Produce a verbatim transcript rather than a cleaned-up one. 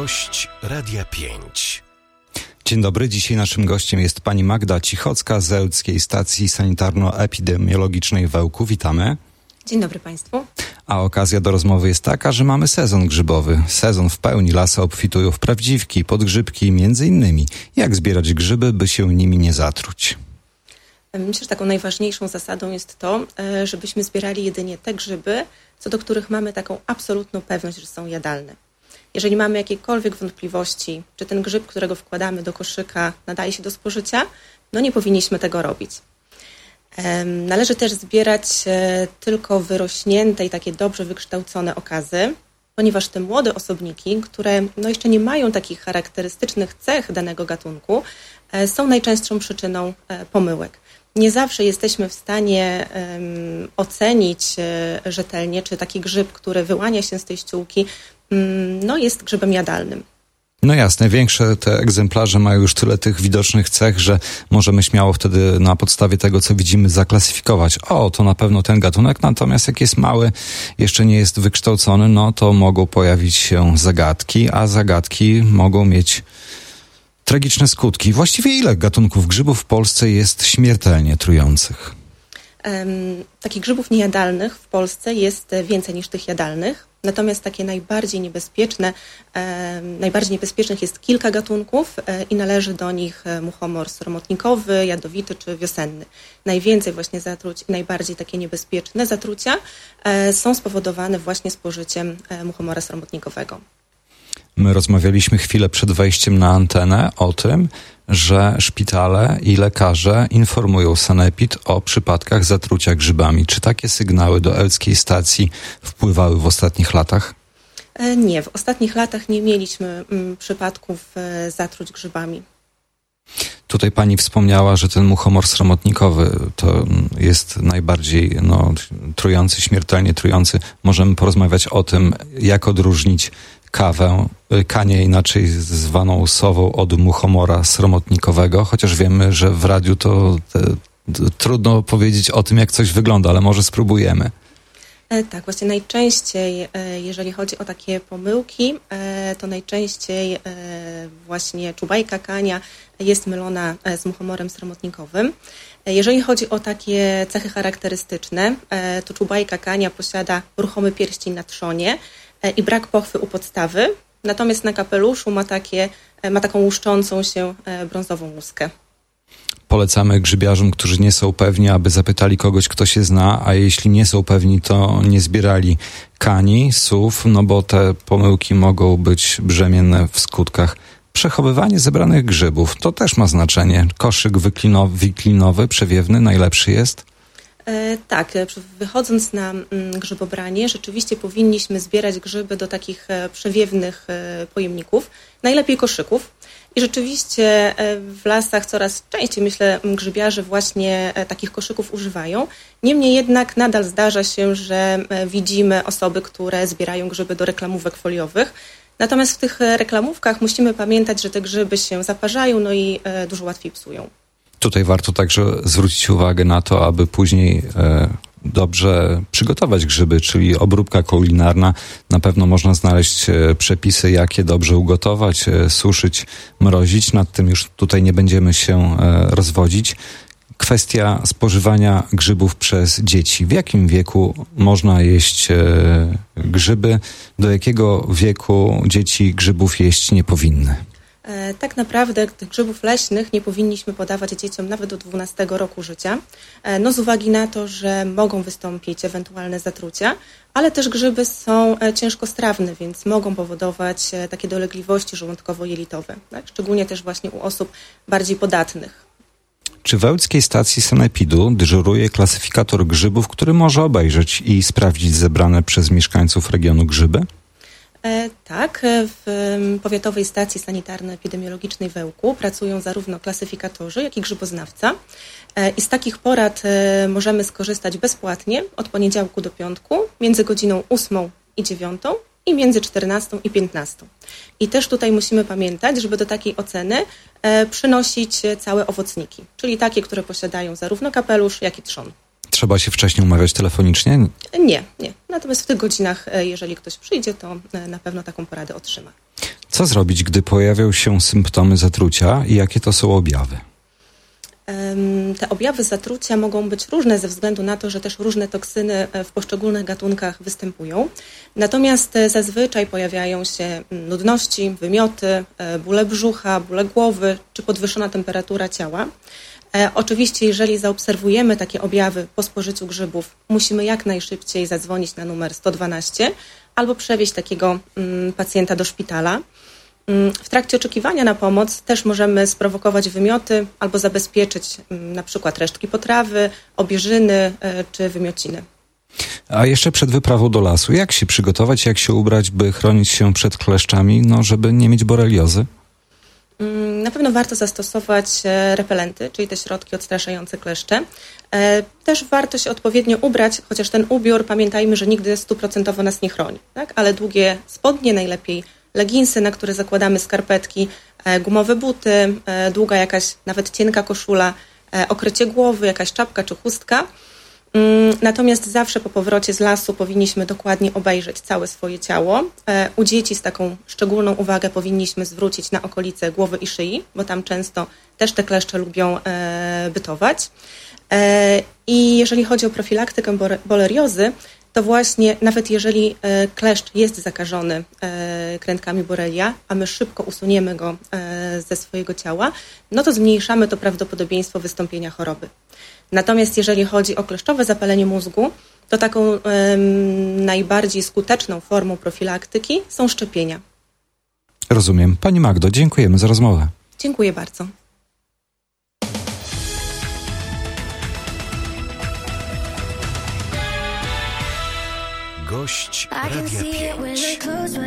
Gość Radia pięć. Dzień dobry, dzisiaj naszym gościem jest pani Magda Cichocka z Ełckiej Stacji Sanitarno-Epidemiologicznej w Ełku. Witamy. Dzień dobry Państwu. A okazja do rozmowy jest taka, że mamy sezon grzybowy. Sezon w pełni, lasy obfitują w prawdziwki, podgrzybki, między innymi. Jak zbierać grzyby, by się nimi nie zatruć? Myślę, że taką najważniejszą zasadą jest to, żebyśmy zbierali jedynie te grzyby, co do których mamy taką absolutną pewność, że są jadalne. Jeżeli mamy jakiekolwiek wątpliwości, czy ten grzyb, którego wkładamy do koszyka, nadaje się do spożycia, no nie powinniśmy tego robić. Należy też zbierać tylko wyrośnięte i takie dobrze wykształcone okazy, ponieważ te młode osobniki, które no jeszcze nie mają takich charakterystycznych cech danego gatunku, są najczęstszą przyczyną pomyłek. Nie zawsze jesteśmy w stanie um, ocenić e, rzetelnie, czy taki grzyb, który wyłania się z tej ściółki, um, no jest grzybem jadalnym. No jasne, większe te egzemplarze mają już tyle tych widocznych cech, że możemy śmiało wtedy na podstawie tego, co widzimy, zaklasyfikować. O, to na pewno ten gatunek, natomiast jak jest mały, jeszcze nie jest wykształcony, no to mogą pojawić się zagadki, a zagadki mogą mieć tragiczne skutki. Właściwie ile gatunków grzybów w Polsce jest śmiertelnie trujących? Um, takich grzybów niejadalnych w Polsce jest więcej niż tych jadalnych. Natomiast takie najbardziej niebezpieczne, um, najbardziej niebezpiecznych jest kilka gatunków um, i należy do nich muchomor sromotnikowy, jadowity czy wiosenny. Najwięcej właśnie zatruć i najbardziej takie niebezpieczne zatrucia um, są spowodowane właśnie spożyciem um, muchomora sromotnikowego. My rozmawialiśmy chwilę przed wejściem na antenę o tym, że szpitale i lekarze informują sanepid o przypadkach zatrucia grzybami. Czy takie sygnały do Ełckiej Stacji wpływały w ostatnich latach? Nie, w ostatnich latach nie mieliśmy mm, przypadków e, zatruć grzybami. Tutaj pani wspomniała, że ten muchomor sromotnikowy to jest najbardziej no, trujący, śmiertelnie trujący. Możemy porozmawiać o tym, jak odróżnić kawę, kanię inaczej zwaną sową od muchomora sromotnikowego, chociaż wiemy, że w radiu to te, to trudno powiedzieć o tym, jak coś wygląda, ale może spróbujemy. E, tak, właśnie najczęściej, e, jeżeli chodzi o takie pomyłki, e, to najczęściej e, właśnie czubajka kania jest mylona e, z muchomorem sromotnikowym. E, jeżeli chodzi o takie cechy charakterystyczne, e, to czubajka kania posiada ruchomy pierścień na trzonie e, i brak pochwy u podstawy, natomiast na kapeluszu ma, takie, e, ma taką łuszczącą się e, brązową łuskę. Polecamy grzybiarzom, którzy nie są pewni, aby zapytali kogoś, kto się zna, a jeśli nie są pewni, to nie zbierali kani, sów, no bo te pomyłki mogą być brzemienne w skutkach. Przechowywanie zebranych grzybów, to też ma znaczenie. Koszyk wyklinowy, wyklinowy przewiewny najlepszy jest? E, tak, wychodząc na mm, grzybobranie, rzeczywiście powinniśmy zbierać grzyby do takich e, przewiewnych e, pojemników, najlepiej koszyków. I rzeczywiście w lasach coraz częściej, myślę, grzybiarze właśnie takich koszyków używają. Niemniej jednak nadal zdarza się, że widzimy osoby, które zbierają grzyby do reklamówek foliowych. Natomiast w tych reklamówkach musimy pamiętać, że te grzyby się zaparzają, no i dużo łatwiej psują. Tutaj warto także zwrócić uwagę na to, aby później e, dobrze przygotować grzyby, czyli obróbka kulinarna. Na pewno można znaleźć e, przepisy, jak je dobrze ugotować, e, suszyć, mrozić. Nad tym już tutaj nie będziemy się e, rozwodzić. Kwestia spożywania grzybów przez dzieci. W jakim wieku można jeść e, grzyby? Do jakiego wieku dzieci grzybów jeść nie powinny? Tak naprawdę tych grzybów leśnych nie powinniśmy podawać dzieciom nawet do dwunastego roku życia, no z uwagi na to, że mogą wystąpić ewentualne zatrucia, ale też grzyby są ciężkostrawne, więc mogą powodować takie dolegliwości żołądkowo-jelitowe, tak? Szczególnie też właśnie u osób bardziej podatnych. Czy w Ełckiej Stacji Sanepidu dyżuruje klasyfikator grzybów, który może obejrzeć i sprawdzić zebrane przez mieszkańców regionu grzyby? E, tak, w Powiatowej Stacji Sanitarno-Epidemiologicznej w Ełku pracują zarówno klasyfikatorzy, jak i grzyboznawca. E, I z takich porad e, możemy skorzystać bezpłatnie od poniedziałku do piątku, między godziną ósmą i dziewiątą i między czternastą i piętnastą. I też tutaj musimy pamiętać, żeby do takiej oceny e, przynosić całe owocniki, czyli takie, które posiadają zarówno kapelusz, jak i trzon. Trzeba się wcześniej umawiać telefonicznie? Nie, nie. Natomiast w tych godzinach, jeżeli ktoś przyjdzie, to na pewno taką poradę otrzyma. Co zrobić, gdy pojawią się symptomy zatrucia i jakie to są objawy? Te objawy zatrucia mogą być różne ze względu na to, że też różne toksyny w poszczególnych gatunkach występują. Natomiast zazwyczaj pojawiają się nudności, wymioty, bóle brzucha, bóle głowy czy podwyższona temperatura ciała. Oczywiście, jeżeli zaobserwujemy takie objawy po spożyciu grzybów, musimy jak najszybciej zadzwonić na numer sto dwanaście albo przewieźć takiego pacjenta do szpitala. W trakcie oczekiwania na pomoc też możemy sprowokować wymioty albo zabezpieczyć na przykład resztki potrawy, obierzyny czy wymiociny. A jeszcze przed wyprawą do lasu, jak się przygotować, jak się ubrać, by chronić się przed kleszczami, no żeby nie mieć boreliozy? Na pewno warto zastosować repelenty, czyli te środki odstraszające kleszcze. Też warto się odpowiednio ubrać, chociaż ten ubiór, pamiętajmy, że nigdy stuprocentowo nas nie chroni, tak? Ale długie spodnie, najlepiej leginsy, na które zakładamy skarpetki, gumowe buty, długa jakaś nawet cienka koszula, okrycie głowy, jakaś czapka czy chustka. Natomiast zawsze po powrocie z lasu powinniśmy dokładnie obejrzeć całe swoje ciało. U dzieci z taką szczególną uwagę powinniśmy zwrócić na okolice głowy i szyi, bo tam często też te kleszcze lubią bytować. I jeżeli chodzi o profilaktykę boreliozy, to właśnie nawet jeżeli kleszcz jest zakażony krętkami Borrelia, a my szybko usuniemy go ze swojego ciała, no to zmniejszamy to prawdopodobieństwo wystąpienia choroby. Natomiast jeżeli chodzi o kleszczowe zapalenie mózgu, to taką um, najbardziej skuteczną formą profilaktyki są szczepienia. Rozumiem. Pani Magdo, dziękujemy za rozmowę. Dziękuję bardzo. Gość Radia pięć.